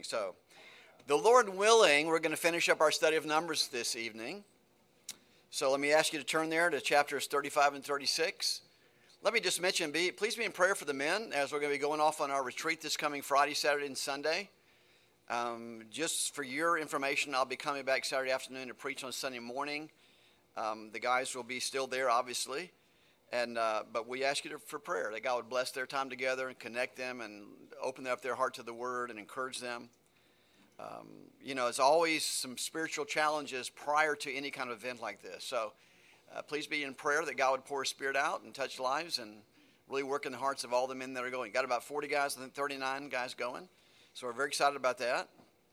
So, the Lord willing, we're going to finish up our study of Numbers this evening. So let me ask you to turn there to chapters 35 and 36. Let me just mention, please be in prayer for the men as we're going to be going off on our retreat this coming Friday, Saturday, and Sunday. Just for your information, I'll be coming back Saturday afternoon to preach on Sunday morning. The guys will be still there, obviously. But we ask you for prayer, that God would bless their time together and connect them and open up their heart to the Word and encourage them. There's always some spiritual challenges prior to any kind of event like this. So please be in prayer that God would pour His Spirit out and touch lives and really work in the hearts of all the men that are going. Got about 40 guys, I think 39 guys going. So we're very excited about that.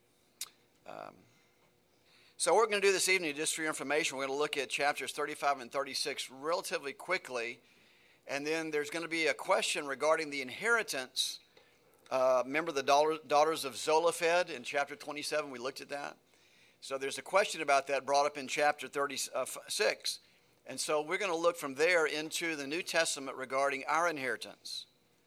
So what we're going to do this evening, just for your information, we're going to look at chapters 35 and 36 relatively quickly. And then there's going to be a question regarding the inheritance. Remember the daughters of Zelophehad in chapter 27? We looked at that. So there's a question about that brought up in chapter 36. And so we're going to look from there into the New Testament regarding our inheritance.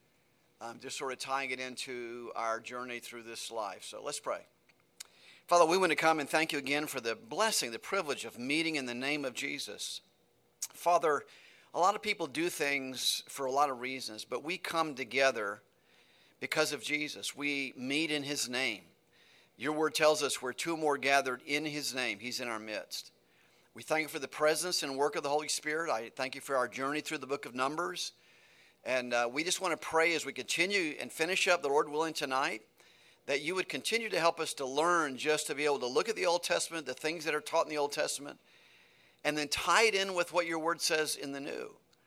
Just sort of tying it into our journey through this life. So let's pray. Father, we want to come and thank you again for the blessing, the privilege of meeting in the name of Jesus. Father, a lot of people do things for a lot of reasons, but we come together because of Jesus. We meet in His name. Your word tells us where two or more gathered in His name, He's in our midst. We thank you for the presence and work of the Holy Spirit. I thank you for our journey through the book of Numbers. And we just want to pray as we continue and finish up, the Lord willing, tonight, that you would continue to help us to learn just to be able to look at the Old Testament, the things that are taught in the Old Testament, and then tie it in with what your word says in the New.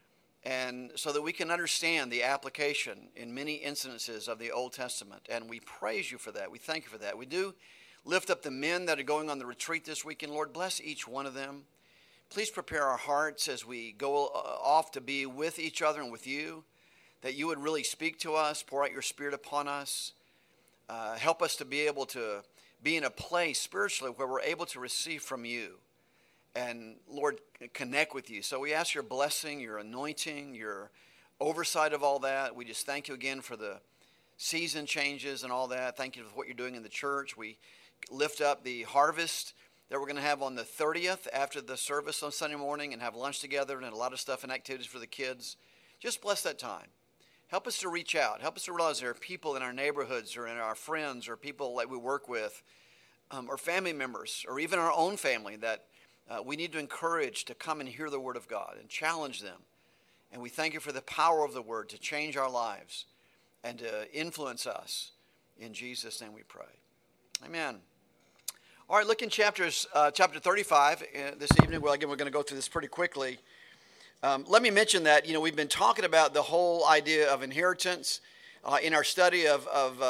And so that we can understand the application in many instances of the Old Testament. And we praise you for that. We thank you for that. We do lift up the men that are going on the retreat this weekend. Lord, bless each one of them. Please prepare our hearts as we go off to be with each other and with you, that you would really speak to us, pour out your Spirit upon us. Help us to be able to be in a place spiritually where we're able to receive from you and, Lord, connect with you. So we ask your blessing, your anointing, your oversight of all that. We just thank you again for the season changes and all that. Thank you for what you're doing in the church. We lift up the harvest that we're going to have on the 30th after the service on Sunday morning and have lunch together and a lot of stuff and activities for the kids. Just bless that time. Help us to reach out. Help us to realize there are people in our neighborhoods or in our friends or people that we work with or family members or even our own family that we need to encourage to come and hear the Word of God and challenge them. And we thank you for the power of the Word to change our lives and to influence us. In Jesus' name we pray. Amen. All right, look in chapter 35 this evening. Well, again, we're going to go through this pretty quickly. Let me mention that, we've been talking about the whole idea of inheritance in our study of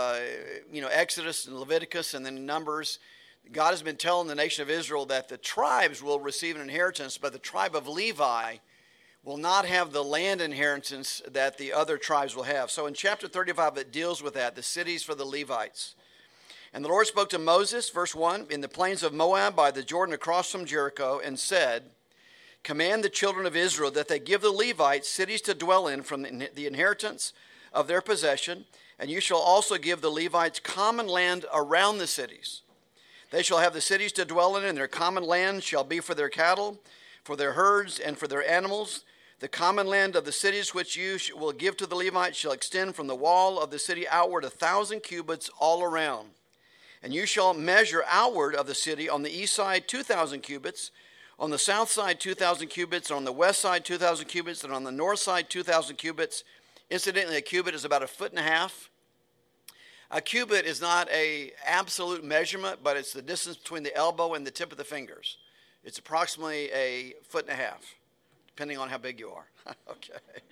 Exodus and Leviticus and then Numbers. God has been telling the nation of Israel that the tribes will receive an inheritance, but the tribe of Levi will not have the land inheritance that the other tribes will have. So in chapter 35, it deals with that, the cities for the Levites. And the Lord spoke to Moses, verse 1, in the plains of Moab by the Jordan across from Jericho, and said, command the children of Israel that they give the Levites cities to dwell in from the inheritance of their possession, and you shall also give the Levites common land around the cities. They shall have the cities to dwell in, and their common land shall be for their cattle, for their herds, and for their animals. The common land of the cities which you will give to the Levites shall extend from the wall of the city outward 1,000 cubits all around. And you shall measure outward of the city on the east side 2,000 cubits, on the south side 2,000 cubits, on the west side 2,000 cubits, and on the north side 2,000 cubits. Incidentally, a cubit is about 1.5 feet. A cubit is not an absolute measurement, but it's the distance between the elbow and the tip of the fingers. It's approximately 1.5 feet, depending on how big you are. Okay.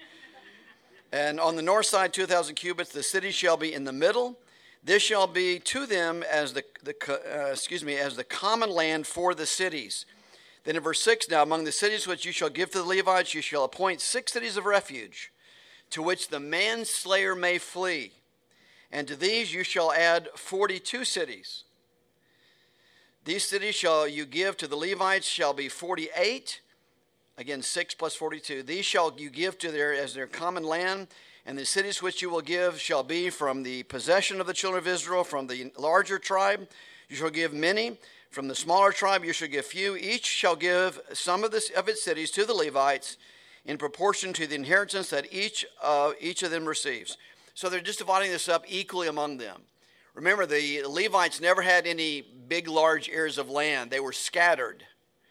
And on the north side 2,000 cubits, the city shall be in the middle. This shall be to them as the common land for the cities. Then in verse 6, now among the cities which you shall give to the Levites, you shall appoint 6 cities of refuge, to which the manslayer may flee. And to these you shall add 42 cities. These cities shall you give to the Levites shall be 48. Again, 6 plus 42. These shall you give to as their common land, And the cities which you will give shall be from the possession of the children of Israel. From the larger tribe you shall give many. From the smaller tribe you shall give few. Each shall give some of its cities to the Levites in proportion to the inheritance that each of them receives. So they're just dividing this up equally among them. Remember, the Levites never had any big, large areas of land. They were scattered.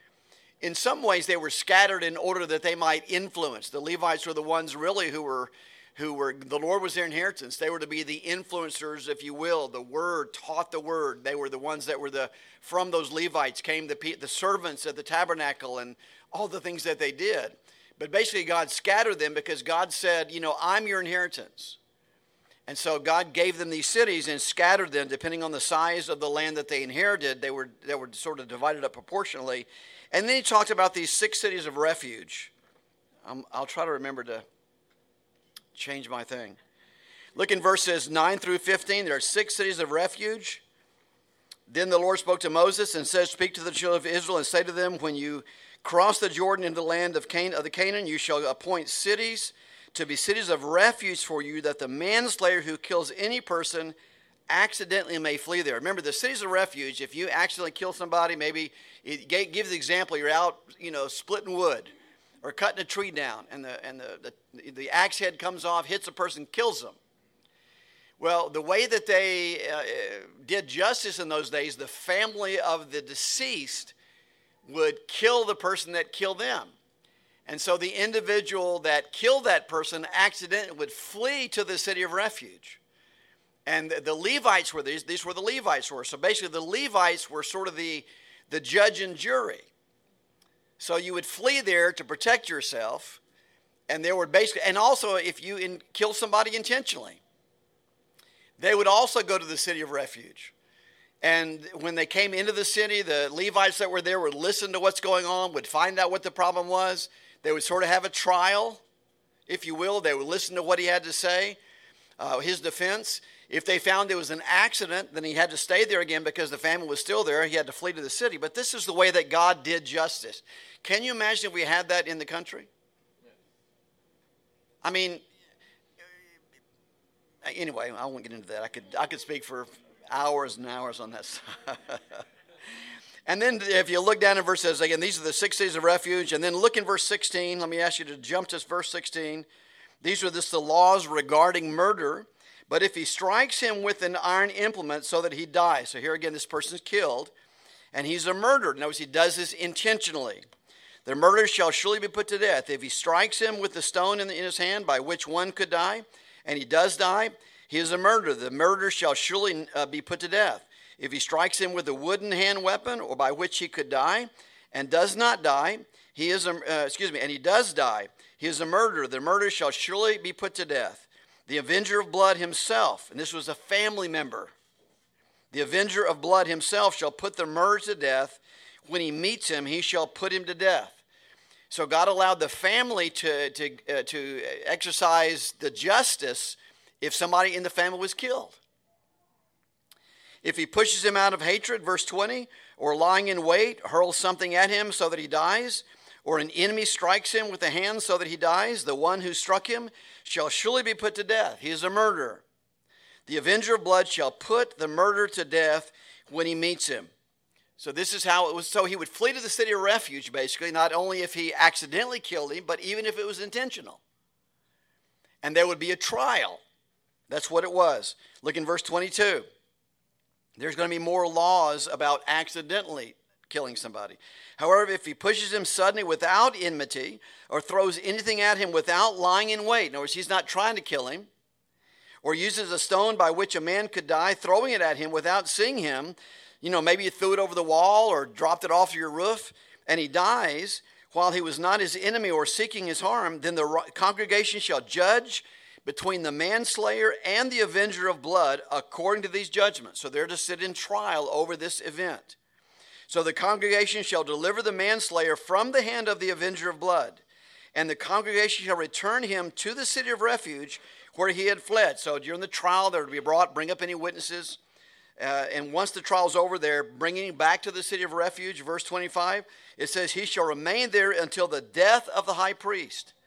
In some ways, they were scattered in order that they might influence. The Levites were the ones really who were the Lord was their inheritance. They were to be the influencers, if you will. The word, taught the word. They were the ones that were from those Levites came the servants at the tabernacle and all the things that they did. But basically, God scattered them because God said, I'm your inheritance. And so God gave them these cities and scattered them depending on the size of the land that they inherited. They were sort of divided up proportionally. And then he talked about these 6 cities of refuge. I'll try to remember to change my thing. Look in verses 9 through 15. There are 6 cities of refuge. Then the Lord spoke to Moses and said, speak to the children of Israel and say to them, when you cross the Jordan into the land of Canaan, you shall appoint cities to be cities of refuge for you, that the manslayer who kills any person accidentally may flee there. Remember, the cities of refuge, if you accidentally kill somebody, maybe it gives the example, you're out, splitting wood or cutting a tree down, and the axe head comes off, hits a person, kills them. Well, the way that they did justice in those days, the family of the deceased would kill the person that killed them. And so the individual that killed that person accidentally would flee to the city of refuge. And the Levites were these were the Levites were. So basically the Levites were sort of the judge and jury. So you would flee there to protect yourself. And there were basically, and also if you kill somebody intentionally, they would also go to the city of refuge. And when they came into the city, the Levites that were there would listen to what's going on, would find out what the problem was. They would sort of have a trial, if you will. They would listen to what he had to say, his defense. If they found it was an accident, then he had to stay there again because the family was still there. He had to flee to the city. But this is the way that God did justice. Can you imagine if we had that in the country? I mean, anyway, I won't get into that. I could speak for hours and hours on that stuff. And then if you look down in verses, again, these are the 6 cities of refuge. And then look in verse 16. Let me ask you to jump to verse 16. These are the laws regarding murder. But if he strikes him with an iron implement so that he dies. So here again, this person's killed. And he's a murderer. Notice he does this intentionally. The murderer shall surely be put to death. If he strikes him with the stone in his hand by which one could die, and he does die, he is a murderer. The murderer shall surely be put to death. If he strikes him with a wooden hand weapon, or by which he could die, and does not die, he is and he does die, he is a murderer. The murderer shall surely be put to death. The avenger of blood himself, and this was a family member, the avenger of blood himself shall put the murderer to death. When he meets him, he shall put him to death. So God allowed the family to exercise the justice if somebody in the family was killed. If he pushes him out of hatred, verse 20, or lying in wait, hurls something at him so that he dies, or an enemy strikes him with a hand so that he dies, the one who struck him shall surely be put to death. He is a murderer. The avenger of blood shall put the murderer to death when he meets him. So this is how it was. So he would flee to the city of refuge, basically, not only if he accidentally killed him, but even if it was intentional. And there would be a trial. That's what it was. Look in verse 22. There's going to be more laws about accidentally killing somebody. However, if he pushes him suddenly without enmity or throws anything at him without lying in wait, in other words, he's not trying to kill him, or uses a stone by which a man could die, throwing it at him without seeing him, maybe you threw it over the wall or dropped it off your roof, and he dies while he was not his enemy or seeking his harm, then the congregation shall judge between the manslayer and the avenger of blood according to these judgments. So they're to sit in trial over this event. So the congregation shall deliver the manslayer from the hand of the avenger of blood, and the congregation shall return him to the city of refuge where he had fled. So during the trial, they're to be bring up any witnesses. And once the trial's over, they're bringing him back to the city of refuge. Verse 25, it says, he shall remain there until the death of the high priest.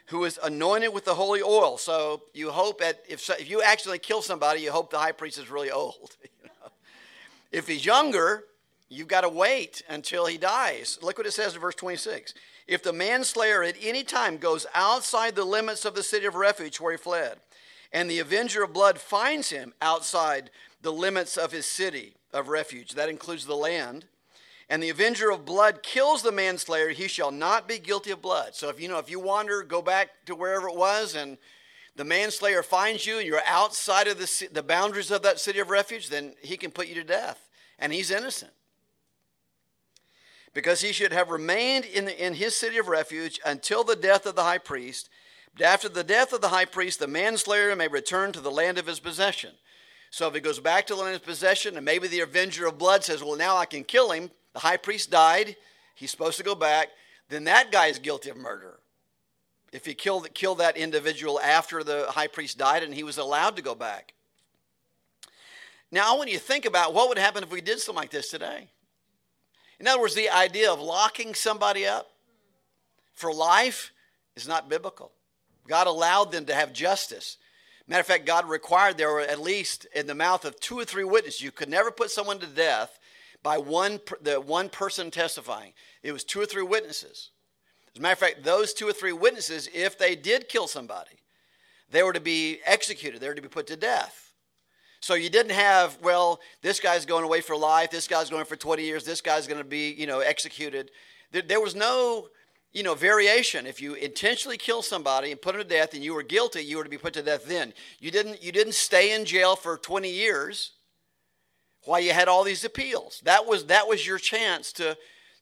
who is anointed with the holy oil. So you hope that if you accidentally kill somebody, you hope the high priest is really old. If he's younger, you've got to wait until he dies. Look what it says in verse 26. If the manslayer at any time goes outside the limits of the city of refuge where he fled, and the avenger of blood finds him outside the limits of his city of refuge, that includes the land, and the avenger of blood kills the manslayer, he shall not be guilty of blood. So if you wander, go back to wherever it was, and the manslayer finds you, and you're outside of the boundaries of that city of refuge, then he can put you to death, and he's innocent. Because he should have remained in his city of refuge until the death of the high priest. But after the death of the high priest, the manslayer may return to the land of his possession. So if he goes back to the land of his possession, and maybe the avenger of blood says, well, now I can kill him. The high priest died. He's supposed to go back. Then that guy is guilty of murder. If he killed that individual after the high priest died and he was allowed to go back. Now, I want you to think about what would happen if we did something like this today. In other words, the idea of locking somebody up for life is not biblical. God allowed them to have justice. Matter of fact, God required there were at least in the mouth of 2 or 3 witnesses. You could never put someone to death by the one person testifying. It was 2 or 3 witnesses. As a matter of fact, those 2 or 3 witnesses, if they did kill somebody, they were to be executed. They were to be put to death. So you didn't have, well, this guy's going away for life, this guy's going for 20 years, this guy's going to be, executed. There was no, variation. If you intentionally kill somebody and put him to death and you were guilty, you were to be put to death then. You didn't stay in jail for 20 years while you had all these appeals. That was your chance to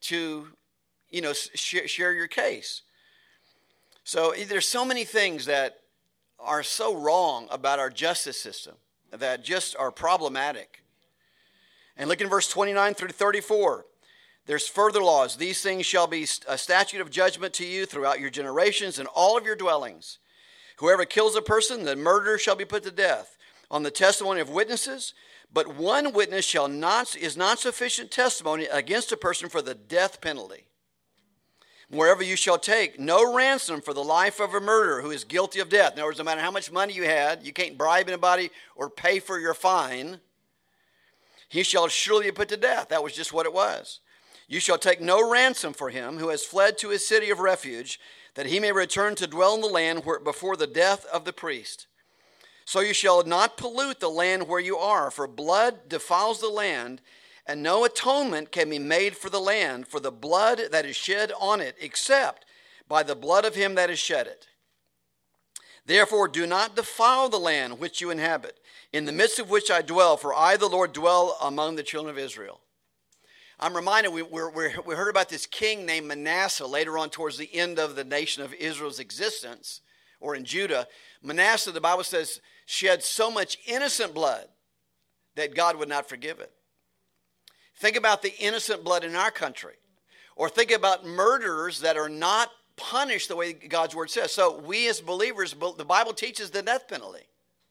share your case. So there's so many things that are so wrong about our justice system that just are problematic. And look in verse 29 through 34. There's further laws. These things shall be a statute of judgment to you throughout your generations and all of your dwellings. Whoever kills a person, the murderer shall be put to death on the testimony of witnesses. But one witness is not sufficient testimony against a person for the death penalty. Wherever you shall take no ransom for the life of a murderer who is guilty of death. In other words, no matter how much money you had, you can't bribe anybody or pay for your fine. He shall surely be put to death. That was just what it was. You shall take no ransom for him who has fled to his city of refuge, that he may return to dwell in the land before the death of the priest. So you shall not pollute the land where you are, for blood defiles the land, and no atonement can be made for the land for the blood that is shed on it, except by the blood of him that has shed it. Therefore do not defile the land which you inhabit, in the midst of which I dwell, for I, the Lord, dwell among the children of Israel. I'm reminded, we heard about this king named Manasseh later on towards the end of the nation of Israel's existence, or in Judah. Manasseh, the Bible says, shed so much innocent blood that God would not forgive it. Think about the innocent blood in our country. Or think about murderers that are not punished the way God's word says. So we as believers, the Bible teaches the death penalty.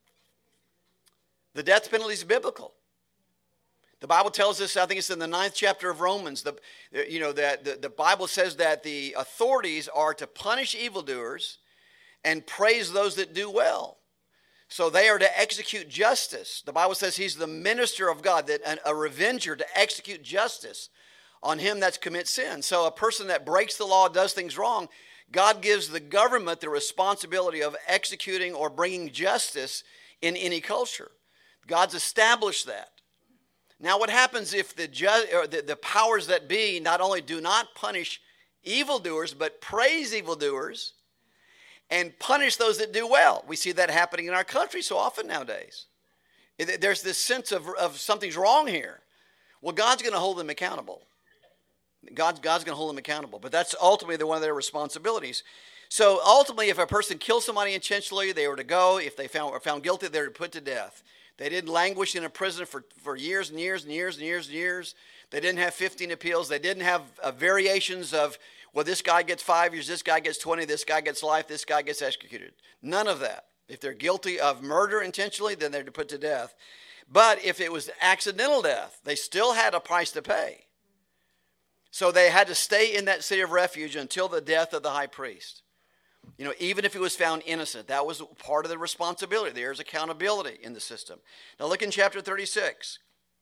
The death penalty is biblical. The Bible tells us, I think it's in the 9th chapter of Romans, that the Bible says that the authorities are to punish evildoers and praise those that do well. So they are to execute justice. The Bible says he's the minister of God, that a revenger to execute justice on him that commits sin. So a person that breaks the law, does things wrong, God gives the government the responsibility of executing or bringing justice in any culture. God's established that. Now what happens if the powers that be not only do not punish evildoers, but praise evildoers and punish those that do well? We see that happening in our country so often nowadays. There's this sense of something's wrong here. Well, God's going to hold them accountable. God's going to hold them accountable. But that's ultimately one of their responsibilities. So ultimately, if a person kills somebody intentionally, they were to go. If they were found guilty, they were put to death. They didn't languish in a prison for years and years and years and years and years. They didn't have 15 appeals. They didn't have variations of, well, this guy gets 5 years, this guy gets 20, this guy gets life, this guy gets executed. None of that. If they're guilty of murder intentionally, then they're put to death. But if it was accidental death, they still had a price to pay. So they had to stay in that city of refuge until the death of the high priest. Even if he was found innocent, that was part of the responsibility. There's accountability in the system. Now look in chapter 36.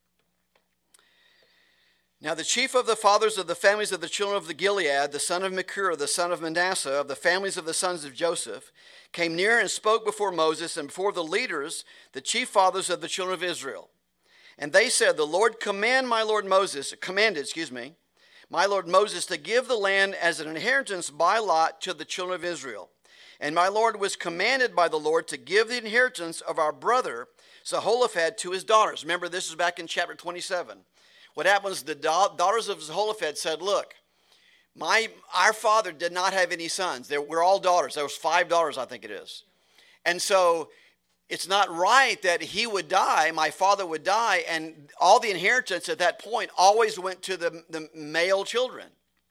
Now the chief of the fathers of the families of the children of the Gilead, the son of Machir, the son of Manasseh, of the families of the sons of Joseph, came near and spoke before Moses and before the leaders, the chief fathers of the children of Israel. And they said, the Lord commanded my Lord Moses to give the land as an inheritance by lot to the children of Israel. And my Lord was commanded by the Lord to give the inheritance of our brother Zelophehad to his daughters. Remember, this is back in chapter 27. What happens, the daughters of Zelophehad said, look, our father did not have any sons. We're all daughters. There was 5 daughters, I think it is. And so it's not right that he would die, my father would die, and all the inheritance at that point always went to the male children.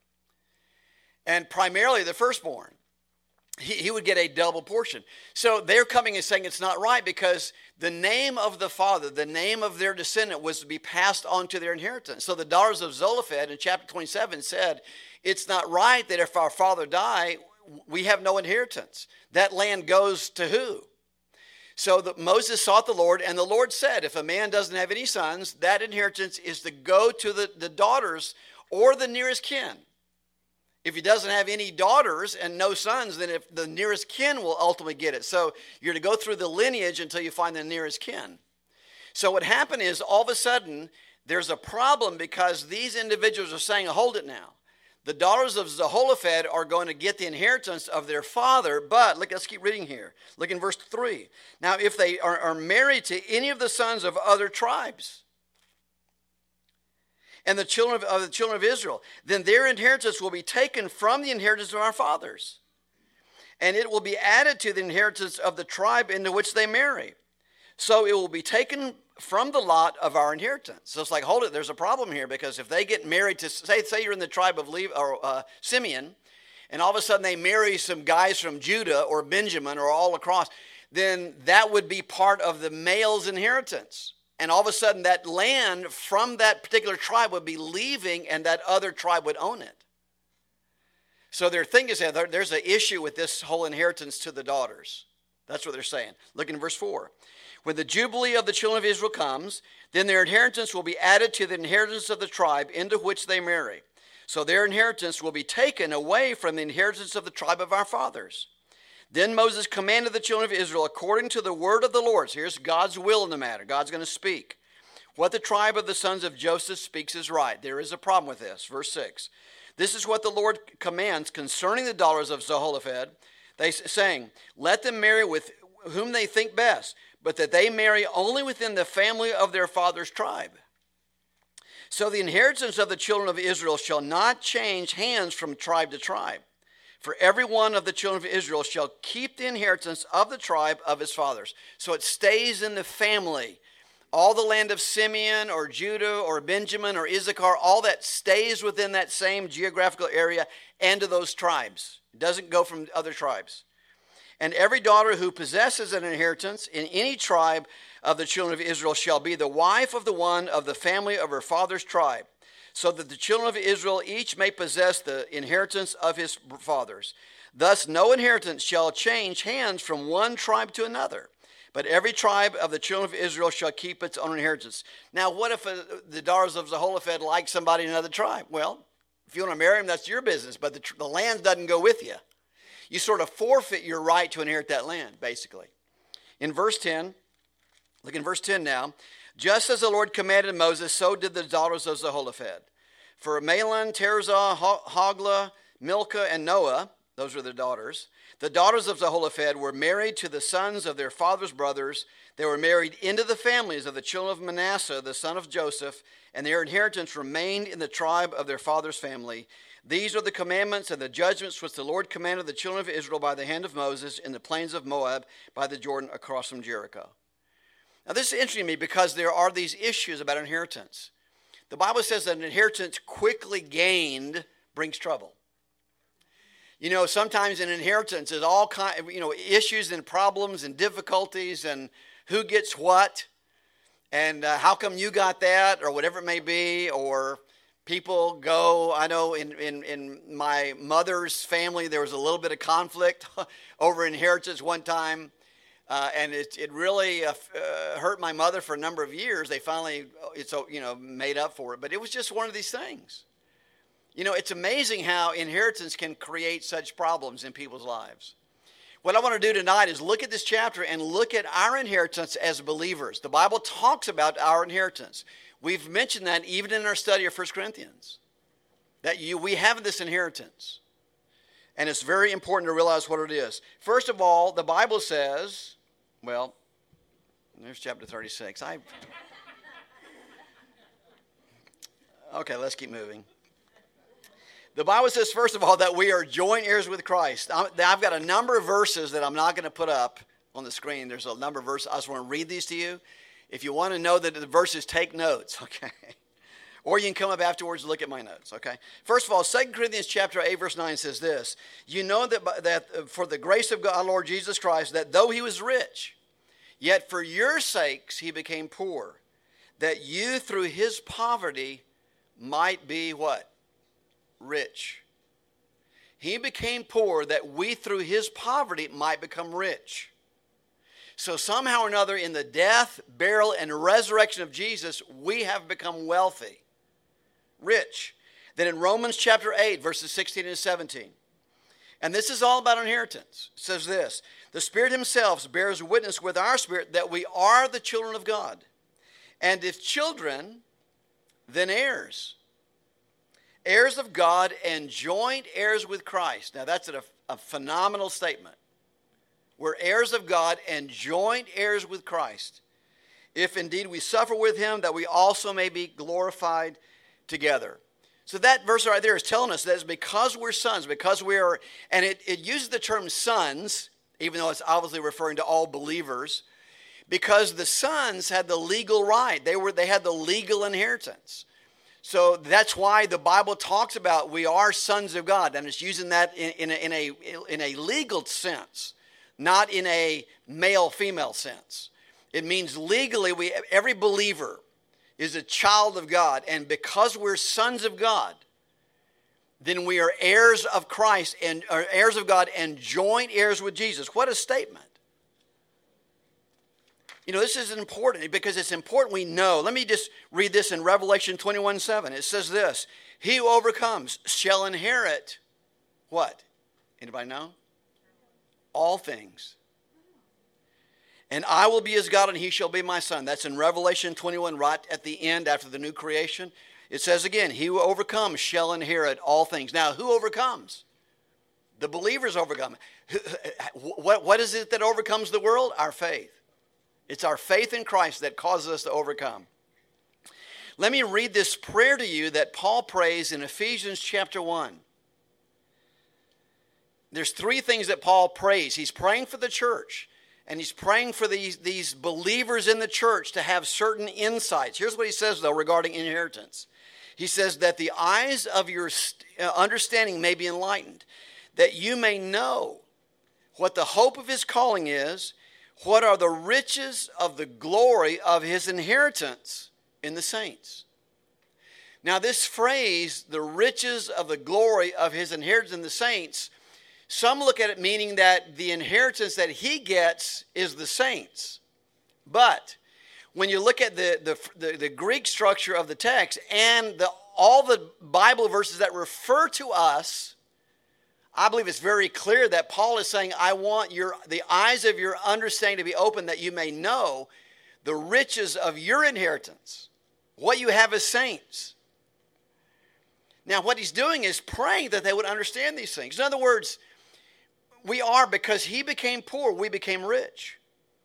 And primarily the firstborn. He would get a double portion. So they're coming and saying it's not right because the name of the father, the name of their descendant was to be passed on to their inheritance. So the daughters of Zelophehad in chapter 27 said, it's not right that if our father die, we have no inheritance. That land goes to who? So Moses sought the Lord, and the Lord said, if a man doesn't have any sons, that inheritance is to go to the daughters or the nearest kin. If he doesn't have any daughters and no sons, then if the nearest kin will ultimately get it. So you're to go through the lineage until you find the nearest kin. So what happened is all of a sudden there's a problem because these individuals are saying, hold it now. The daughters of Zelophehad are going to get the inheritance of their father, but let's keep reading here. Look in verse 3. Now, if they are married to any of the sons of other tribes and the children of Israel, then their inheritance will be taken from the inheritance of our fathers, and it will be added to the inheritance of the tribe into which they marry. So it will be taken from the lot of our inheritance. So it's like, hold it, there's a problem here, because if they get married to, say you're in the tribe of Simeon, and all of a sudden they marry some guys from Judah or Benjamin or all across, then that would be part of the male's inheritance. And all of a sudden that land from that particular tribe would be leaving and that other tribe would own it. So their thing is that there's an issue with this whole inheritance to the daughters. That's what they're saying. Look in verse 4. When the Jubilee of the children of Israel comes, then their inheritance will be added to the inheritance of the tribe into which they marry. So their inheritance will be taken away from the inheritance of the tribe of our fathers. Then Moses commanded the children of Israel according to the word of the Lord. So here's God's will in the matter. God's going to speak. What the tribe of the sons of Joseph speaks is right. There is a problem with this. Verse 6. This is what the Lord commands concerning the daughters of Zelophehad. They saying, let them marry with whom they think best, but that they marry only within the family of their father's tribe. So the inheritance of the children of Israel shall not change hands from tribe to tribe. For every one of the children of Israel shall keep the inheritance of the tribe of his fathers. So it stays in the family. All the land of Simeon or Judah or Benjamin or Issachar, all that stays within that same geographical area and to those tribes. It doesn't go from other tribes. And every daughter who possesses an inheritance in any tribe of the children of Israel shall be the wife of the one of the family of her father's tribe, so that the children of Israel each may possess the inheritance of his fathers. Thus no inheritance shall change hands from one tribe to another, but every tribe of the children of Israel shall keep its own inheritance. Now what if the daughters of Zelophehad like somebody in another tribe? Well, if you want to marry him, that's your business, but the land doesn't go with you. You sort of forfeit your right to inherit that land, basically. In verse 10, look in verse 10 now. Just as the Lord commanded Moses, so did the daughters of Zelophehad. For Mahlon, Tirzah, Hoglah, Milcah, and Noah, those were their daughters. The daughters of Zelophehad were married to the sons of their father's brothers. They were married into the families of the children of Manasseh, the son of Joseph, and their inheritance remained in the tribe of their father's family. These are the commandments and the judgments which the Lord commanded the children of Israel by the hand of Moses in the plains of Moab by the Jordan across from Jericho. Now this is interesting to me because there are these issues about inheritance. The Bible says that an inheritance quickly gained brings trouble. You know, sometimes an inheritance is all kind of, issues and problems and difficulties and who gets what and how come you got that or whatever it may be, or People go, I know in my mother's family, there was a little bit of conflict over inheritance one time. And it really hurt my mother for a number of years. They finally, made up for it. But it was just one of these things. It's amazing how inheritance can create such problems in people's lives. What I want to do tonight is look at this chapter and look at our inheritance as believers. The Bible talks about our inheritance. We've mentioned that even in our study of 1 Corinthians, that we have this inheritance. And it's very important to realize what it is. First of all, the Bible says, well, there's chapter 36. Okay, let's keep moving. The Bible says, first of all, that we are joint heirs with Christ. I've got a number of verses that I'm not going to put up on the screen. There's a number of verses. I just want to read these to you. If you want to know the verses, take notes, okay? Or you can come up afterwards and look at my notes, okay? First of all, 2 Corinthians chapter 8, verse 9 says this. You know that for the grace of God, our Lord Jesus Christ, that though he was rich, yet for your sakes he became poor, that you through his poverty might be what? Rich. He became poor that we through his poverty might become rich. So somehow or another in the death, burial, and resurrection of Jesus, we have become wealthy, rich. Then in Romans chapter 8, verses 16 and 17, and this is all about inheritance. It says this, the Spirit himself bears witness with our spirit that we are the children of God. And if children, then heirs. Heirs of God and joint heirs with Christ. Now that's a phenomenal statement. We're heirs of God and joint heirs with Christ. If indeed we suffer with him, that we also may be glorified together. So that verse right there is telling us that it's because we're sons, because we are, and it uses the term sons, even though it's obviously referring to all believers, because the sons had the legal right. They had the legal inheritance. So that's why the Bible talks about we are sons of God, and it's using that in a legal sense, not in a male-female sense. It means legally every believer is a child of God, and because we're sons of God, then we are heirs of Christ and are heirs of God and joint heirs with Jesus. What a statement. This is important because it's important we know. Let me just read this in Revelation 21:7. It says this, he who overcomes shall inherit what? Anybody know? All things. And I will be his God and he shall be my son. That's in Revelation 21 right at the end after the new creation. It says again, he who overcomes shall inherit all things. Now, who overcomes? The believers overcome. What is it that overcomes the world? Our faith. It's our faith in Christ that causes us to overcome. Let me read this prayer to you that Paul prays in Ephesians chapter 1. There's three things that Paul prays. He's praying for the church, and he's praying for these believers in the church to have certain insights. Here's what he says, though, regarding inheritance. He says that the eyes of your understanding may be enlightened, that you may know what the hope of his calling is, what are the riches of the glory of his inheritance in the saints. Now this phrase, the riches of the glory of his inheritance in the saints, some look at it meaning that the inheritance that he gets is the saints. But when you look at the Greek structure of the text and all the Bible verses that refer to us, I believe it's very clear that Paul is saying, I want the eyes of your understanding to be open that you may know the riches of your inheritance, what you have as saints. Now, what he's doing is praying that they would understand these things. In other words, because he became poor, we became rich.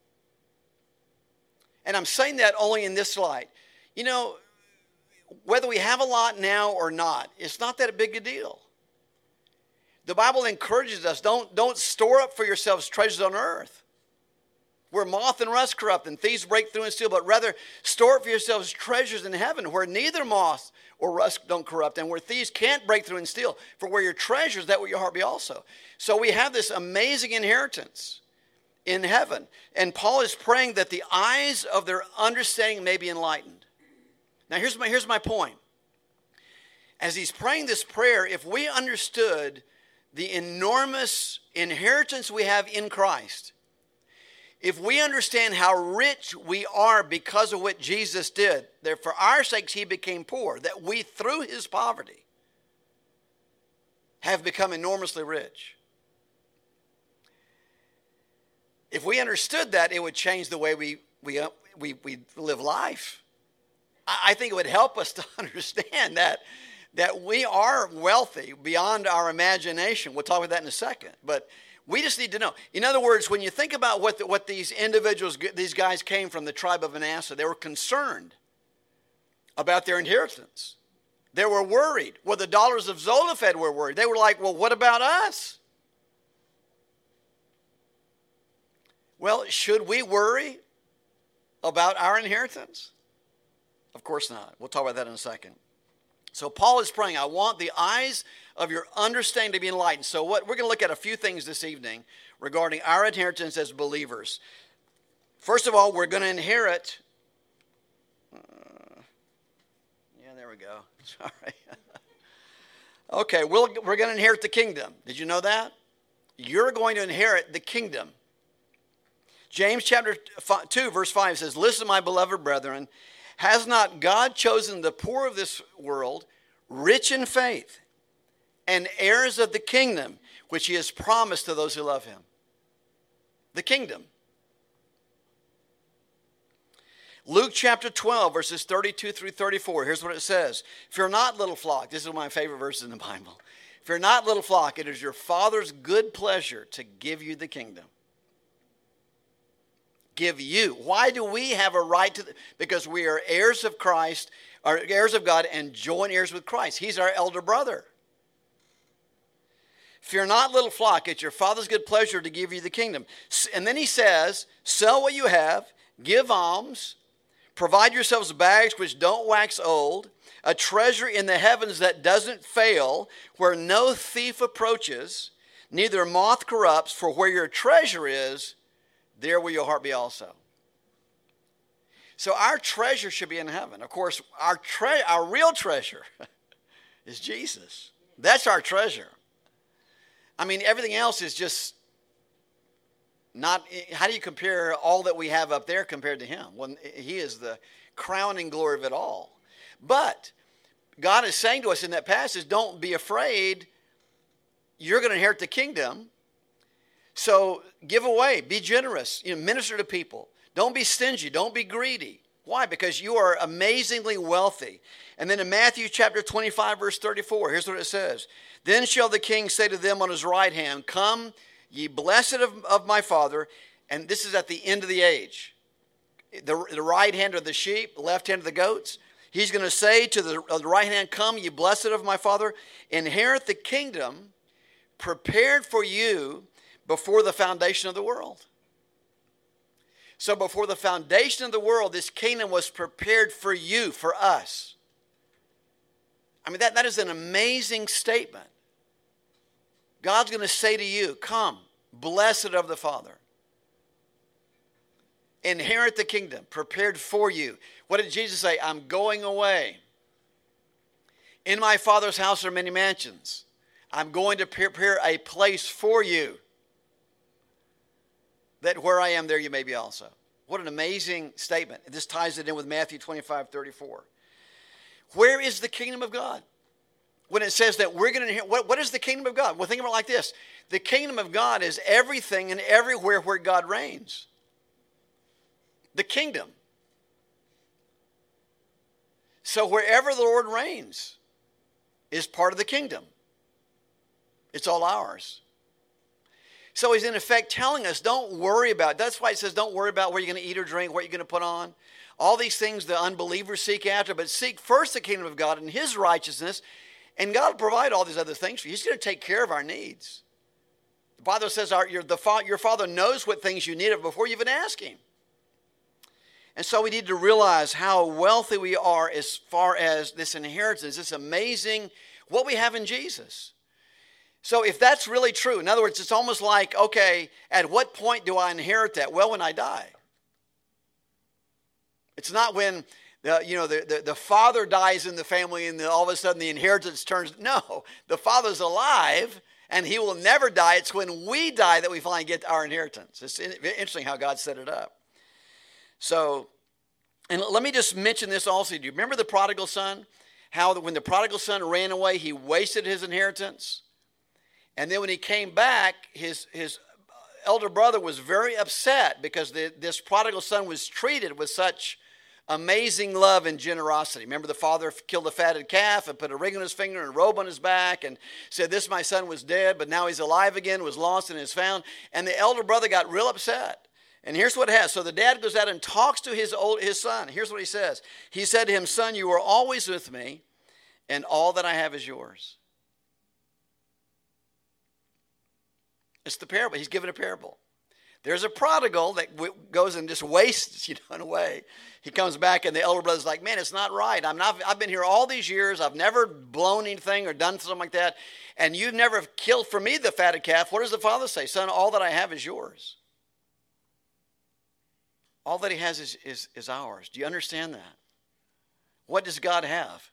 And I'm saying that only in this light. Whether we have a lot now or not, it's not that big a deal. The Bible encourages us, don't store up for yourselves treasures on earth, where moth and rust corrupt and thieves break through and steal, but rather store up for yourselves treasures in heaven, where neither moth or rust don't corrupt, and where thieves can't break through and steal. For where your treasures, that will your heart be also. So we have this amazing inheritance in heaven. And Paul is praying that the eyes of their understanding may be enlightened. Now here's my point. as he's praying this prayer, if we understood the enormous inheritance we have in Christ, if we understand how rich we are because of what Jesus did, that for our sakes he became poor, that we through his poverty have become enormously rich. If we understood that, it would change the way we live life. I think it would help us to understand that we are wealthy beyond our imagination. We'll talk about that in a second. But we just need to know. In other words, when you think about what these individuals, these guys came from the tribe of Manasseh, they were concerned about their inheritance. They were worried. Well, the daughters of Zelophehad were worried. They were like, well, what about us? Well, should we worry about our inheritance? Of course not. We'll talk about that in a second. So Paul is praying, I want the eyes of your understanding to be enlightened. So we're going to look at a few things this evening regarding our inheritance as believers. First of all, we're going to inherit. There we go. Sorry. Okay, we're going to inherit the kingdom. Did you know that? You're going to inherit the kingdom. James chapter 2, verse 5 says, listen, my beloved brethren, has not God chosen the poor of this world, rich in faith, and heirs of the kingdom, which he has promised to those who love him? The kingdom. Luke chapter 12, verses 32 through 34. Here's what it says. Fear not, little flock. This is one of my favorite verses in the Bible. Fear not, little flock. It is your Father's good pleasure to give you the kingdom. Give you. Why do we have a right to? Because we are heirs of Christ, are heirs of God, and joint heirs with Christ. He's our elder brother. Fear not, little flock. It's your Father's good pleasure to give you the kingdom. And then he says, sell what you have, give alms, provide yourselves bags which don't wax old, a treasure in the heavens that doesn't fail, where no thief approaches, neither moth corrupts, for where your treasure is, there will your heart be also. So our treasure should be in heaven. Of course, our real treasure is Jesus. That's our treasure. I mean, everything else is just not. How do you compare all that we have up there compared to him? Well, he is the crowning glory of it all. But God is saying to us in that passage, don't be afraid. You're going to inherit the kingdom. So give away, be generous, minister to people. Don't be stingy, don't be greedy. Why? Because you are amazingly wealthy. And then in Matthew chapter 25, verse 34, here's what it says. Then shall the king say to them on his right hand, come, ye blessed of my Father. And this is at the end of the age. The right hand of the sheep, the left hand of the goats. He's going to say to the right hand, come, ye blessed of my Father, inherit the kingdom prepared for you before the foundation of the world. So before the foundation of the world, this kingdom was prepared for you, for us. I mean, that is an amazing statement. God's going to say to you, come, blessed of the Father. Inherit the kingdom prepared for you. What did Jesus say? I'm going away. In my Father's house are many mansions. I'm going to prepare a place for you, that where I am, there you may be also. What an amazing statement. This ties it in with Matthew 25, 34. Where is the kingdom of God? When it says that we're going to inherit, what is the kingdom of God? Well, think of it like this. The kingdom of God is everything and everywhere where God reigns. The kingdom. So wherever the Lord reigns is part of the kingdom. It's all ours. So he's in effect telling us, don't worry about it. That's why he says, don't worry about where you're going to eat or drink, what you're going to put on. All these things the unbelievers seek after, but seek first the kingdom of God and his righteousness, and God will provide all these other things for you. He's going to take care of our needs. The Bible says your Father knows what things you need before you even ask him. And so we need to realize how wealthy we are as far as this inheritance, this amazing, what we have in Jesus. So if that's really true, in other words, it's almost like, okay, at what point do I inherit that? Well, when I die. It's not when The father dies in the family and all of a sudden the inheritance turns. No, the father's alive and he will never die. It's when we die that we finally get our inheritance. It's interesting how God set it up. So, and let me just mention this also. Do you remember the prodigal son? How when the prodigal son ran away, he wasted his inheritance. And then when he came back, his elder brother was very upset because this prodigal son was treated with such amazing love and generosity. Remember, the father killed a fatted calf and put a ring on his finger and a robe on his back and said, "This my son was dead, but now he's alive again, was lost and is found." And the elder brother got real upset. And here's what it has. So the dad goes out and talks to his son. Here's what he says. He said to him, "Son, you are always with me, and all that I have is yours." It's the parable. He's given a parable. There's a prodigal that goes and just wastes, in a way. He comes back and the elder brother's like, "Man, it's not right. I've been here all these years. I've never blown anything or done something like that. And you've never killed for me the fatted calf." What does the father say? "Son, all that I have is yours." All that he has is ours. Do you understand that? What does God have?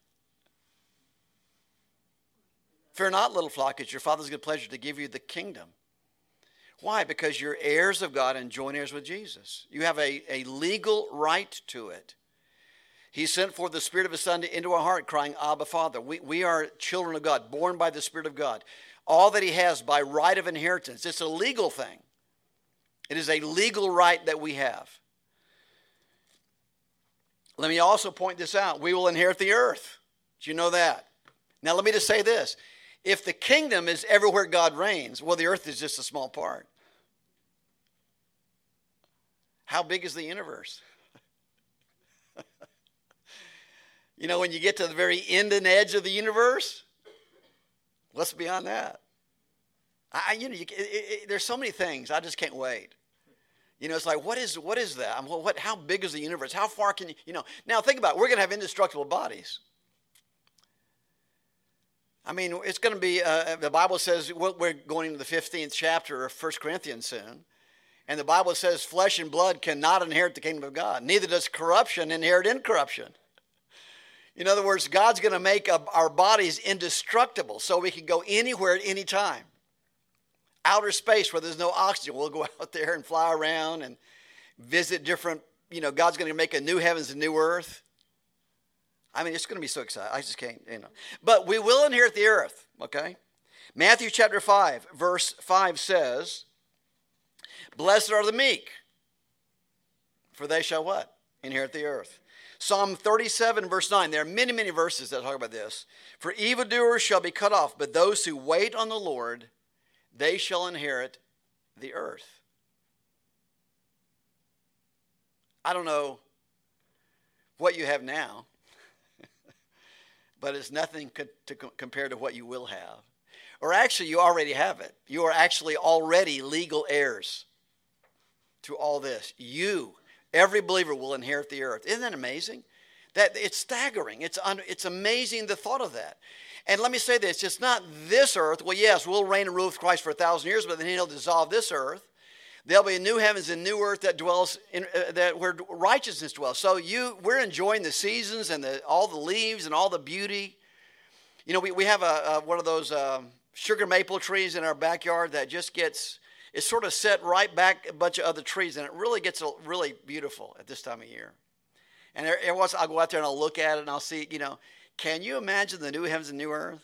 "Fear not, little flock, it's your Father's good pleasure to give you the kingdom." Why? Because you're heirs of God and joint heirs with Jesus. You have a legal right to it. He sent forth the Spirit of His Son into our heart, crying, "Abba, Father." We are children of God, born by the Spirit of God. All that He has by right of inheritance. It's a legal thing. It is a legal right that we have. Let me also point this out. We will inherit the earth. Do you know that? Now let me just say this. If the kingdom is everywhere God reigns, well, the earth is just a small part. How big is the universe? When you get to the very end and edge of the universe, what's beyond that? There's so many things. I just can't wait. It's like, what is that? How big is the universe? How far can you, Now think about it. We're going to have indestructible bodies. It's going to be, the Bible says, we're going into the 15th chapter of 1 Corinthians soon. And the Bible says flesh and blood cannot inherit the kingdom of God. Neither does corruption inherit incorruption. In other words, God's going to make our bodies indestructible so we can go anywhere at any time. Outer space where there's no oxygen. We'll go out there and fly around and visit different, God's going to make a new heavens and new earth. It's going to be so exciting. I just can't, But we will inherit the earth, okay? Matthew chapter 5, verse 5 says, "Blessed are the meek, for they shall" what? Inherit the earth. Psalm 37, verse 9. There are many, many verses that talk about this. "For evildoers shall be cut off, but those who wait on the Lord, they shall inherit the earth." I don't know what you have now, but it's nothing to compare to what you will have. Or actually, you already have it. You are actually already legal heirs to all this. Every believer will inherit the earth. Isn't that amazing? That it's staggering. It's amazing the thought of that. And let me say this, it's not this earth. Well, yes, we'll reign and rule with Christ for 1,000 years, but then He'll dissolve this earth. There'll be a new heavens and new earth that dwells in where righteousness dwells. So we're enjoying the seasons and all the leaves and all the beauty. We have one of those sugar maple trees in our backyard that just it's sort of set right back a bunch of other trees, and it really gets really beautiful at this time of year. And every once I'll go out there and I'll look at it and I'll see, can you imagine the new heavens and new earth?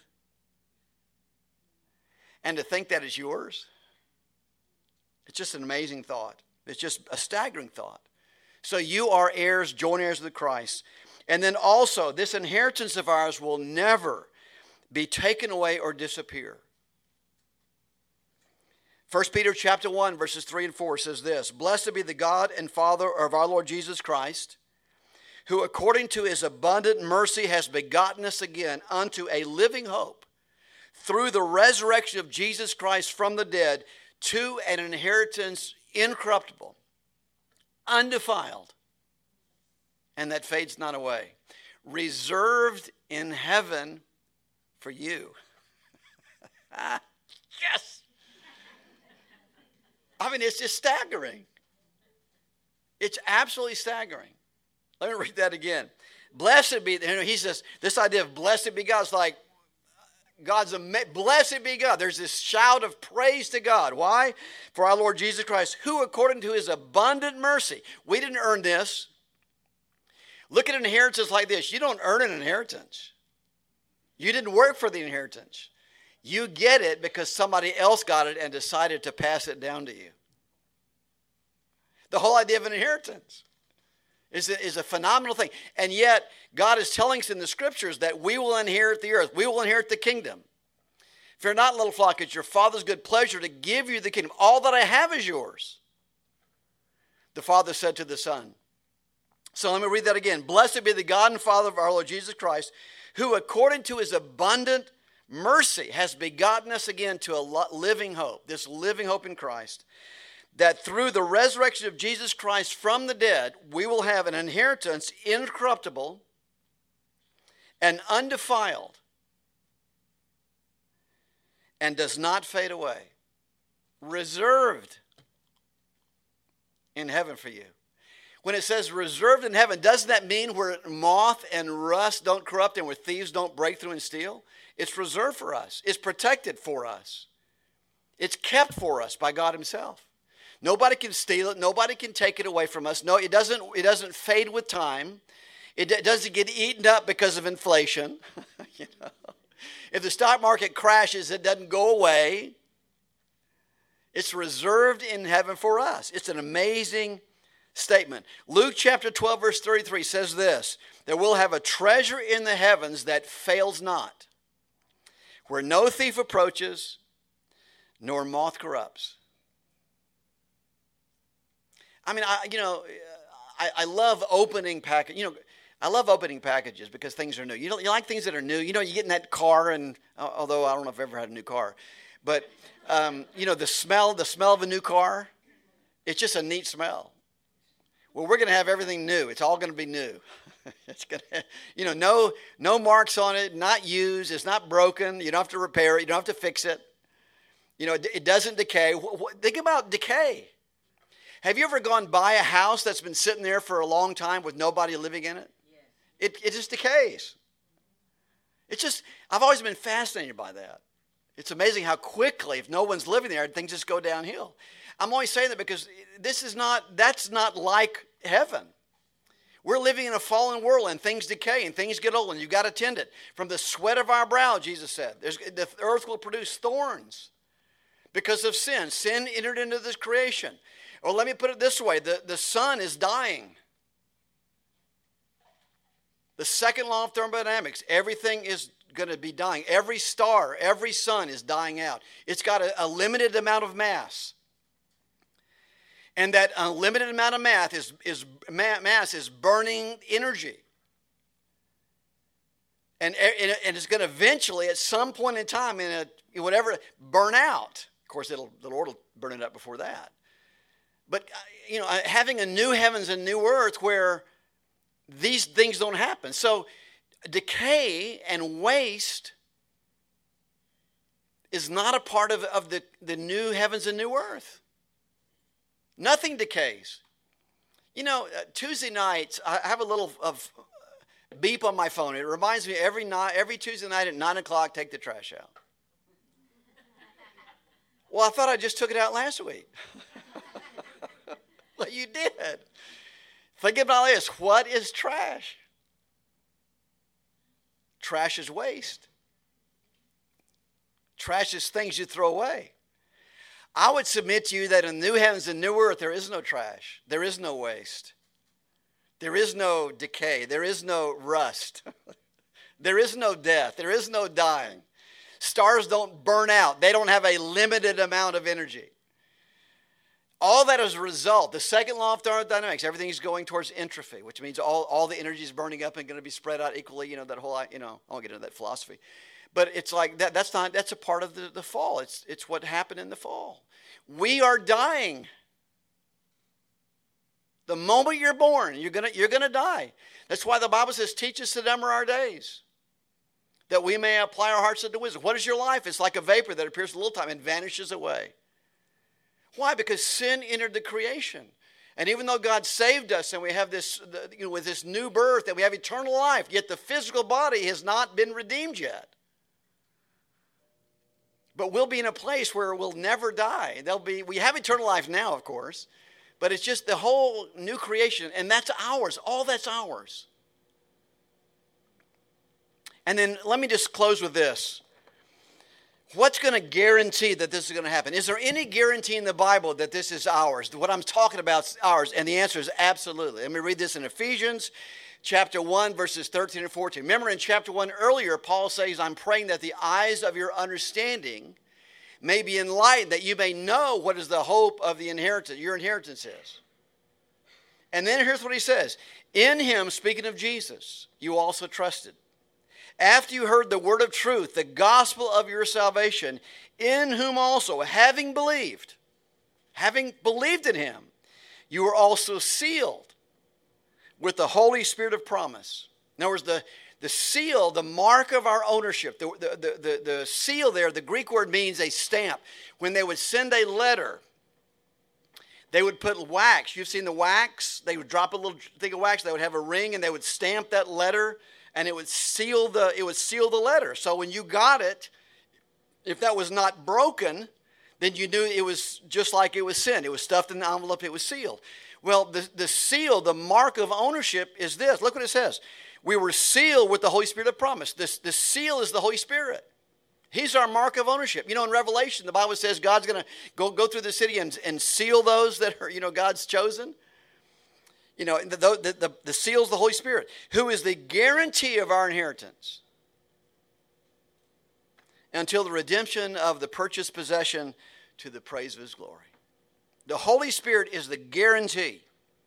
And to think that it's yours? It's just an amazing thought. It's just a staggering thought. So you are heirs, joint heirs with Christ. And then also, this inheritance of ours will never be taken away or disappear. 1 Peter chapter 1, verses 3 and 4 says this, "Blessed be the God and Father of our Lord Jesus Christ, who according to His abundant mercy has begotten us again unto a living hope through the resurrection of Jesus Christ from the dead, to an inheritance incorruptible, undefiled, and that fades not away, reserved in heaven for you." Yes! It's just staggering. It's absolutely staggering. Let me read that again. Blessed be, he says, this idea of blessed be God is like, blessed be God. There's this shout of praise to God. Why? For our Lord Jesus Christ, who according to his abundant mercy, we didn't earn this. Look at inheritance like this. You don't earn an inheritance. You didn't work for the inheritance. You get it because somebody else got it and decided to pass it down to you. The whole idea of an inheritance is a phenomenal thing. And yet, God is telling us in the scriptures that we will inherit the earth. We will inherit the kingdom. Fear not, little flock, it's your Father's good pleasure to give you the kingdom. All that I have is yours. The Father said to the Son. So let me read that again. Blessed be the God and Father of our Lord Jesus Christ, who according to his abundant mercy has begotten us again to a living hope, this living hope in Christ, that through the resurrection of Jesus Christ from the dead, we will have an inheritance incorruptible and undefiled and does not fade away, reserved in heaven for you. When it says reserved in heaven, doesn't that mean where moth and rust don't corrupt and where thieves don't break through and steal? It's reserved for us. It's protected for us. It's kept for us by God himself. Nobody can steal it. Nobody can take it away from us. No, it doesn't fade with time. It doesn't get eaten up because of inflation. You know? If the stock market crashes, it doesn't go away. It's reserved in heaven for us. It's an amazing statement. Luke chapter 12, verse 33 says this, that we'll have a treasure in the heavens that fails not, where no thief approaches, nor moth corrupts. I mean, I love opening package. I love opening packages because things are new. You like things that are new. You get in that car, and although I don't know if I've ever had a new car, but the smell of a new car, it's just a neat smell. Well, we're going to have everything new. It's all going to be new. It's going to, no marks on it, not used. It's not broken. You don't have to repair it. You don't have to fix it. It doesn't decay. Think about decay. Have you ever gone by a house that's been sitting there for a long time with nobody living in it? Yes. It just decays. I've always been fascinated by that. It's amazing how quickly, if no one's living there, things just go downhill. I'm always saying that because that's not like heaven. We're living in a fallen world and things decay and things get old and you've got to tend it. From the sweat of our brow, Jesus said, the earth will produce thorns because of sin. Sin entered into this creation. Or let me put it this way, the sun is dying. The second law of thermodynamics, everything is going to be dying. Every star, every sun is dying out. It's got a limited amount of mass. And that unlimited amount of mass is burning energy. And it's going to eventually, at some point in time, burn out. Of course, the Lord will burn it up before that. But, having a new heavens and new earth where these things don't happen. So decay and waste is not a part of the new heavens and new earth. Nothing decays. Tuesday nights, I have a little of beep on my phone. It reminds me every Tuesday night at 9 o'clock, take the trash out. Well, I thought I just took it out last week. Well, you did. Think about this. What is trash? Trash is waste. Trash is things you throw away. I would submit to you that in new heavens and new earth, there is no trash. There is no waste. There is no decay. There is no rust. There is no death. There is no dying. Stars don't burn out. They don't have a limited amount of energy. All that is a result. The second law of thermodynamics, everything is going towards entropy, which means all the energy is burning up and going to be spread out equally. That whole, I won't get into that philosophy. But it's like that's a part of the fall. It's what happened in the fall. We are dying. The moment you're born, you're gonna die. That's why the Bible says, teach us to number our days, that we may apply our hearts unto wisdom. What is your life? It's like a vapor that appears a little time and vanishes away. Why? Because sin entered the creation. And even though God saved us and we have this, with this new birth and we have eternal life, yet the physical body has not been redeemed yet. But we'll be in a place where we'll never die. We have eternal life now, of course, but it's just the whole new creation, and that's ours. All that's ours. And then let me just close with this. What's going to guarantee that this is going to happen? Is there any guarantee in the Bible that this is ours? What I'm talking about is ours, and the answer is absolutely. Let me read this in Ephesians chapter 1, verses 13 and 14. Remember in chapter 1 earlier, Paul says, I'm praying that the eyes of your understanding may be enlightened, that you may know what is the hope of the inheritance, your inheritance is. And then here's what he says. In him, speaking of Jesus, you also trusted. After you heard the word of truth, the gospel of your salvation, in whom also, having believed in him, you were also sealed with the Holy Spirit of promise. In other words, the seal, the mark of our ownership, the seal there, the Greek word means a stamp. When they would send a letter, they would put wax. You've seen the wax? They would drop a little thing of wax. They would have a ring, and they would stamp that letter, and it would seal the letter. So when you got it, if that was not broken, then you knew it was just like it was sent. It was stuffed in the envelope. It was sealed. Well, the seal, the mark of ownership is this. Look what it says. We were sealed with the Holy Spirit of promise. The seal is the Holy Spirit. He's our mark of ownership. In Revelation, the Bible says God's going to go through the city and seal those that are, God's chosen. The seal is the Holy Spirit, who is the guarantee of our inheritance until the redemption of the purchased possession to the praise of his glory. The Holy Spirit is the guarantee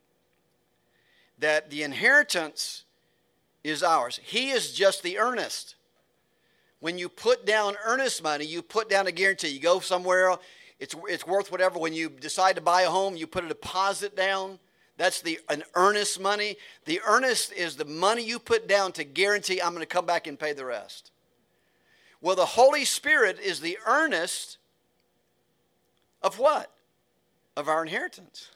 that the inheritance is ours. He is just the earnest. When you put down earnest money, you put down a guarantee. You go somewhere, it's worth whatever. When you decide to buy a home, you put a deposit down. That's an earnest money. The earnest is the money you put down to guarantee I'm going to come back and pay the rest. Well, the Holy Spirit is the earnest of what? Of our inheritance.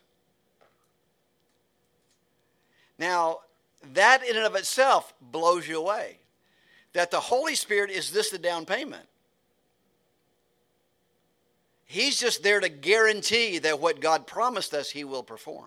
Now, that in and of itself blows you away. That the Holy Spirit is the down payment. He's just there to guarantee that what God promised us, he will perform.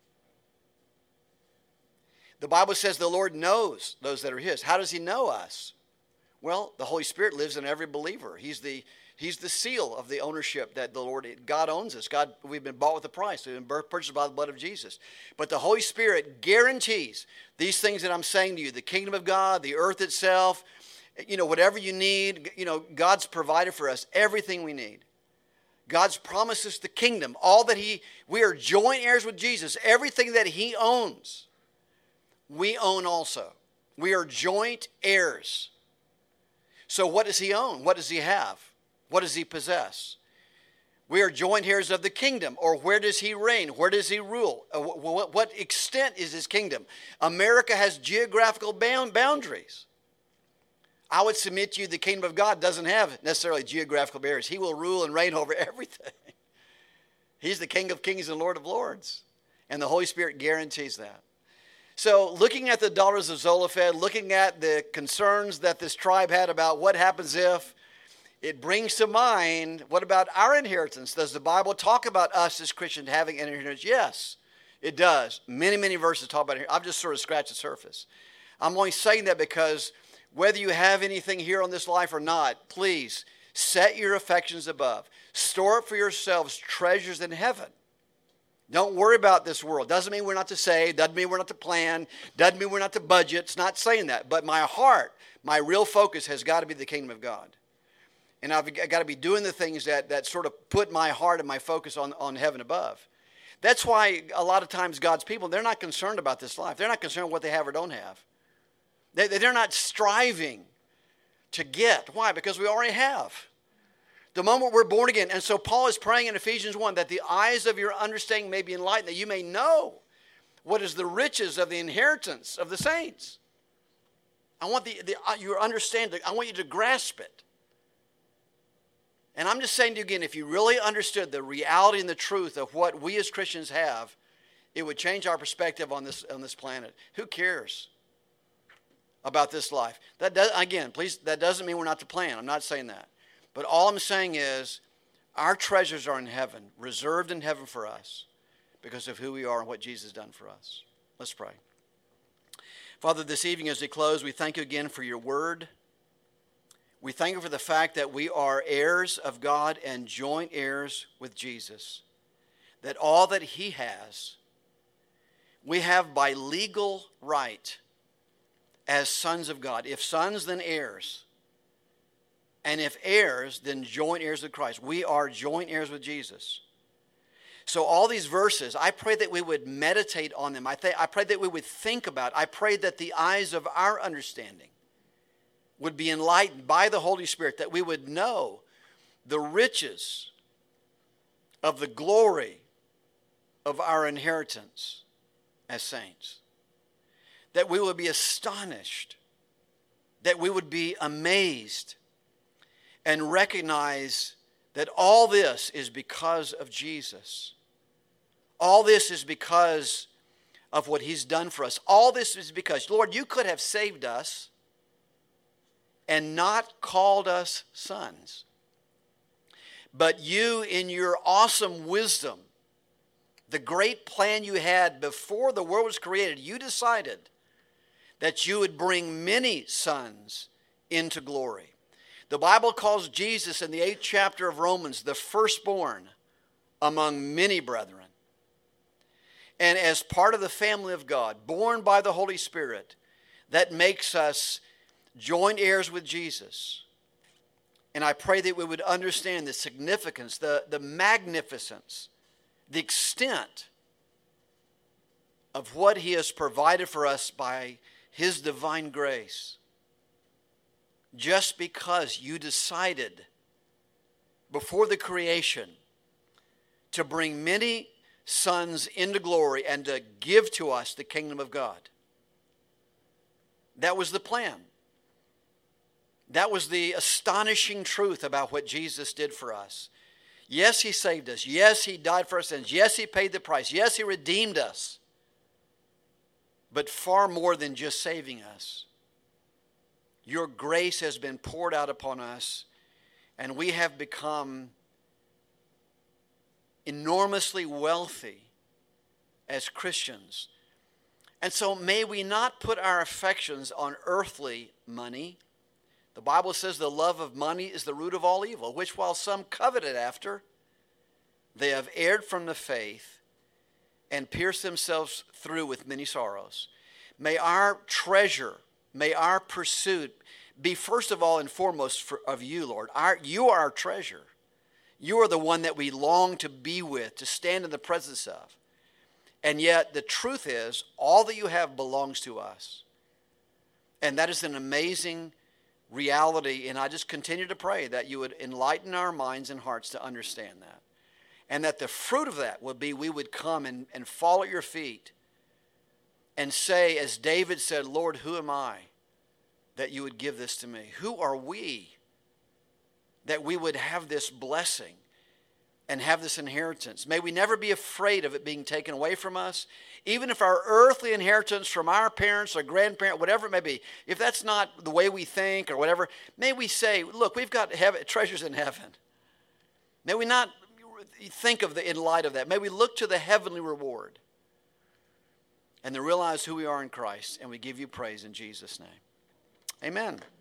The Bible says the Lord knows those that are his. How does he know us? Well, the Holy Spirit lives in every believer. He's the seal of the ownership that the Lord, God owns us. We've been bought with a price. We've been purchased by the blood of Jesus. But the Holy Spirit guarantees these things that I'm saying to you, the kingdom of God, the earth itself, whatever you need, God's provided for us everything we need. God's promised us the kingdom, we are joint heirs with Jesus. Everything that he owns, we own also. We are joint heirs. So what does he own? What does he have? What does he possess? We are joint heirs of the kingdom. Or where does he reign? Where does he rule? What extent is his kingdom? America has geographical boundaries. I would submit to you the kingdom of God doesn't have necessarily geographical barriers. He will rule and reign over everything. He's the King of kings and Lord of lords. And the Holy Spirit guarantees that. So looking at the daughters of Zelophehad, looking at the concerns that this tribe had about what happens if, it brings to mind, what about our inheritance? Does the Bible talk about us as Christians having an inheritance? Yes, it does. Many, many verses talk about it. I've just sort of scratched the surface. I'm only saying that because whether you have anything here on this life or not, please set your affections above. Store up for yourselves treasures in heaven. Don't worry about this world. Doesn't mean we're not to save. Doesn't mean we're not to plan. Doesn't mean we're not to budget. It's not saying that. But my heart, my real focus has got to be the kingdom of God. And I've got to be doing the things that sort of put my heart and my focus on heaven above. That's why a lot of times God's people, they're not concerned about this life. They're not concerned what they have or don't have. They're not striving to get. Why? Because we already have. The moment we're born again. And so Paul is praying in Ephesians 1 that the eyes of your understanding may be enlightened, that you may know what is the riches of the inheritance of the saints. I want your understanding. I want you to grasp it. And I'm just saying to you again, if you really understood the reality and the truth of what we as Christians have, It would change our perspective on this planet. Who cares about this life? That doesn't mean we're not to plan. I'm not saying that. But all I'm saying is our treasures are in heaven, reserved in heaven for us because of who we are and what Jesus has done for us. Let's pray. Father, this evening as we close, we thank you again for your word. We thank you for the fact that we are heirs of God and joint heirs with Jesus. That all that he has, we have by legal right as sons of God. If sons, then heirs. And if heirs, then joint heirs with Christ. We are joint heirs with Jesus. So all these verses, I pray that we would meditate on them. I pray that we would think about. I pray that the eyes of our understanding would be enlightened by the Holy Spirit, that we would know the riches of the glory of our inheritance as saints. That we would be astonished, that we would be amazed and recognize that all this is because of Jesus. All this is because of what he's done for us. All this is because, Lord, you could have saved us and not called us sons. But you, in your awesome wisdom, the great plan you had before the world was created, you decided that you would bring many sons into glory. The Bible calls Jesus in the 8th chapter of Romans the firstborn among many brethren. And as part of the family of God, born by the Holy Spirit, that makes us joint heirs with Jesus. And I pray that we would understand the significance, the magnificence, the extent of what he has provided for us by his divine grace. Just because you decided before the creation to bring many sons into glory and to give to us the kingdom of God. That was the plan. That was the astonishing truth about what Jesus did for us. Yes, he saved us. Yes, he died for our sins. Yes, he paid the price. Yes, he redeemed us. But far more than just saving us. Your grace has been poured out upon us, and we have become enormously wealthy as Christians. And so may we not put our affections on earthly money. The Bible says the love of money is the root of all evil, which while some coveted after, they have erred from the faith and pierced themselves through with many sorrows. May our treasure, may our pursuit be first of all and foremost of you, Lord. You are our treasure. You are the one that we long to be with, to stand in the presence of. And yet the truth is, all that you have belongs to us. And that is an amazing reality. And I just continue to pray that you would enlighten our minds and hearts to understand that. And that the fruit of that would be we would come and fall at your feet and say, as David said, Lord, who am I that you would give this to me? Who are we that we would have this blessing and have this inheritance? May we never be afraid of it being taken away from us. Even if our earthly inheritance from our parents or grandparents, whatever it may be, if that's not the way we think or whatever, may we say, look, we've got treasures in heaven. May we not think of in light of that. May we look to the heavenly reward and to realize who we are in Christ, and we give you praise in Jesus' name. Amen.